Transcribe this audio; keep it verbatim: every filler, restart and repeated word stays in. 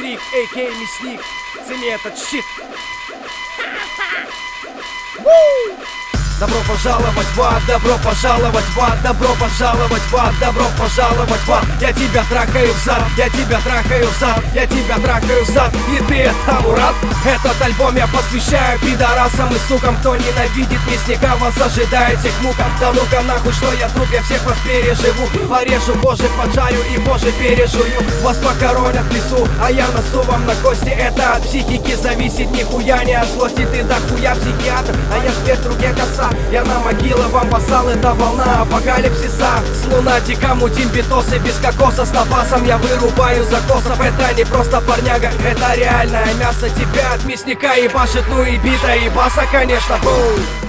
Фрик, а ка а Мясник. Цени этот щит. Добро пожаловать в ад, добро пожаловать в ад, добро пожаловать в ад, добро пожаловать в ад. Я тебя трахаю в зад, я тебя трахаю в зад, я тебя трахаю в зад. И ты этому рад? Этот альбом я посвящаю пидорасам и сукам, кто ненавидит мясника, вас ожидает всех мука. Да ну-ка нахуй, что я труп, я всех вас переживу. Порежу, позже поджарю и позже пережую. Вас похоронят в лесу, а я насу вам на кости. Это от психики зависит, нихуя не от злости. Ты дохуя психиатр, а я смерть в руке коса. Я на могилы вам посал, это волна апокалипсиса. С лунатиком мутим битосы без кокоса. С напасом я вырубаю закосов. Это не просто парняга, это реальное мясо. Тебя от мясника ебашит, ну и бита, и баса, конечно. Бум.